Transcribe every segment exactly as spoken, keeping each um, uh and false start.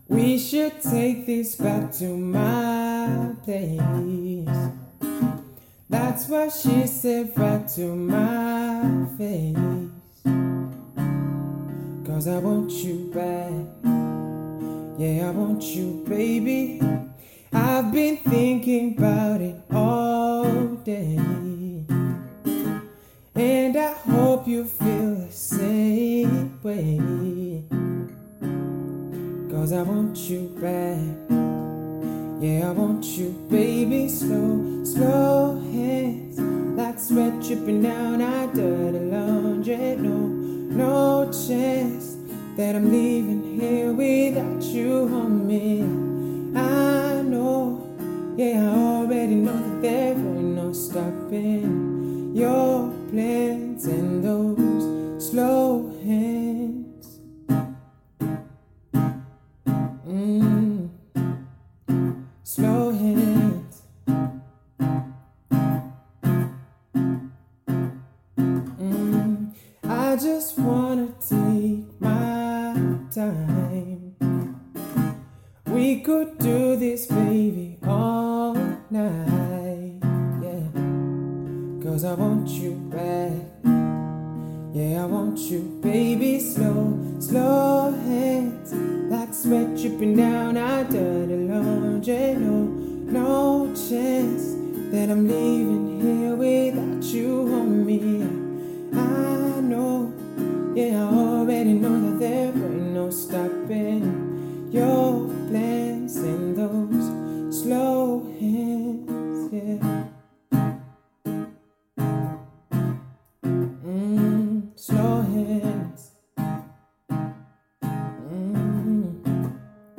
We should take this back to my place. That's what she said right to my face. Cause I want you back. Yeah, I want you, baby. I've been thinking about it all day, and I hope you feel the same way. Cause I want you back. Yeah, I want you, baby. Slow, slow hands, like sweat dripping down our dirty laundry. No, no chance that I'm leaving here without you on me. I know, yeah, I already know that there ain't no stopping your plans and those slow hands. Mm. Slow hands. Mm. I just wanna take my time. We could do this, baby, all night. Yeah, cause I want you back. Yeah, I want you, baby. Slow, slow hands, like sweat dripping down our dirty laundry. No, no chance that I'm leaving here without you on me. I know, yeah, I already know that there ain't no stopping your plans and those slow hands, yeah. Mm, slow hands. Mm.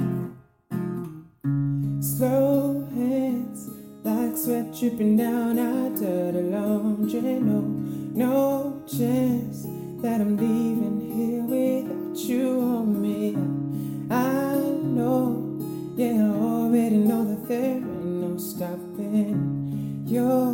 Slow hands, like sweat dripping down our dirty laundry. No, no chance that I'm leaving here without you on me. I know, yeah, I already know that there ain't no stopping your